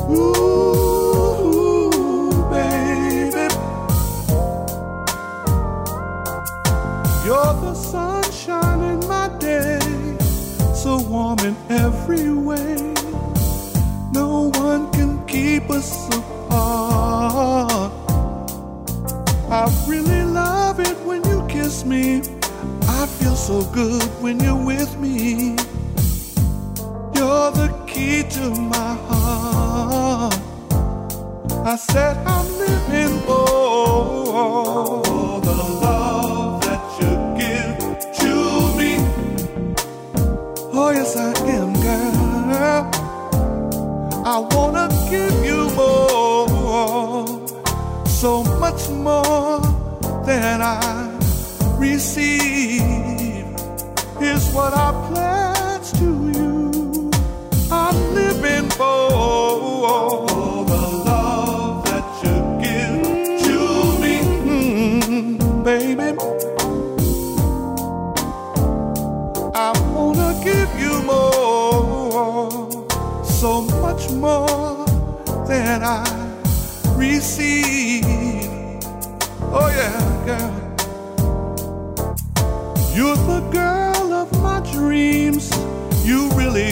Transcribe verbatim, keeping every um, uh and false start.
Ooh, baby, you're the sunshine in my day, so warm in every way. No one can keep us apart. I really love it when you kiss me. I feel so good when you're with me. You're the key to my heart. I said I'm living for the love that you give to me. Oh yes I am, girl. I wanna give you more, so much more than I receive. Here's what I pledge to you. I'm living for the love that you give to me, mm, baby. I wanna give you more, so much more than I receive. Oh yeah, girl. You're the girl of my dreams. You really